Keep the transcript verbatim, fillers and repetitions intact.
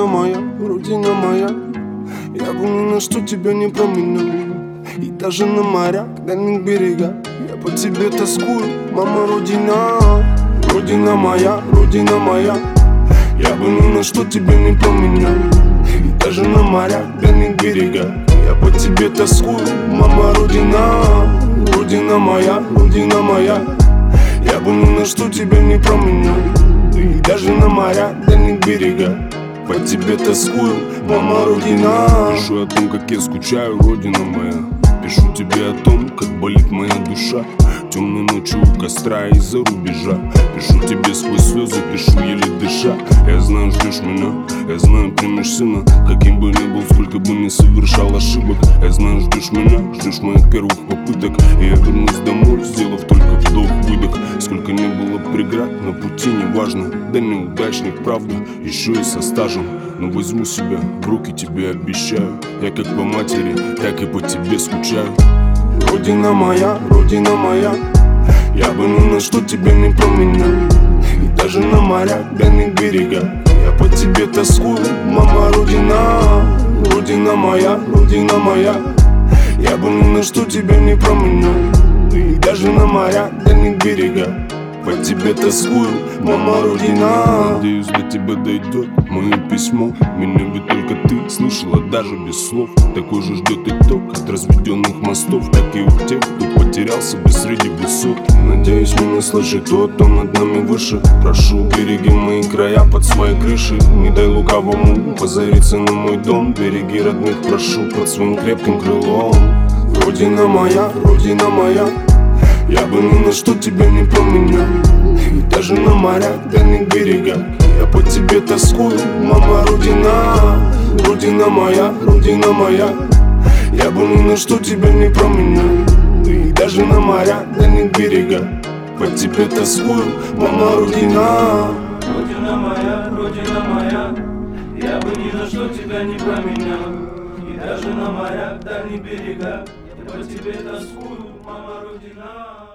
Родина моя, родина моя, я бы ни на что тебя не променял. И даже на морях, дальних берегах я по тебе тоскую, мама родина. Родина моя, родина моя, я бы ни на что тебя не променял. И даже на морях, дальних берегах я по тебе тоскую, мама родина. Родина моя, родина моя, я бы ни на что тебя не променял. И даже на морях, дальних берегах по тебе тоскую, мама родина. Пишу о том, как я скучаю, родина моя. Пишу тебе о том, как болит моя душа темной ночью у костра из-за рубежа. Пишу тебе сквозь слезы, пишу еле дыша. Я знаю, ждешь меня, я знаю, примешь сына. Каким бы ни был, сколько бы ни совершал ошибок. Я знаю, ждешь меня, ждешь моих первых попыток. И я вернусь домой, сделав только вдох-выдох. Сколько не было преград на пути, неважно. Да неудачник, правда, еще и со стажем. Но возьму себя в руки, тебе обещаю. Я как по матери, так и по тебе скучаю. Родина моя, родина моя, я бы ни на что тебя не променял. И даже на морях, дальних берегах я по тебе тоскую, мама родина. Родина моя, родина моя, я бы ни на что тебя не променял. И даже на морях, дальних берегах по тебе тоскую, мама родина. Надеюсь, до тебя дойдет мое письмо. Меня ведь только ты слышала, даже без слов. Такой же ждет итог от разведенных мостов, как и у тех, кто потерял себя среди высот. Надеюсь, меня слышит тот, кто над нами выше. Прошу, береги мои края под своей крышей. Не дай лукавому позариться на мой дом. Береги родных, прошу, под своим крепким крылом. Родина моя, родина моя, я бы ни на что тебя не променял. И даже на морях, дальних берегах я по тебе тоскую, мама родина. Родина моя, родина моя, я бы ни на что тебя не променял. И даже на морях, дальних берегах по тебе тоскую, мама родина. Родина моя, родина моя, я бы ни за что тебя не променял. И даже на морях, дальних берегах я по тебе тоскую, мама родина.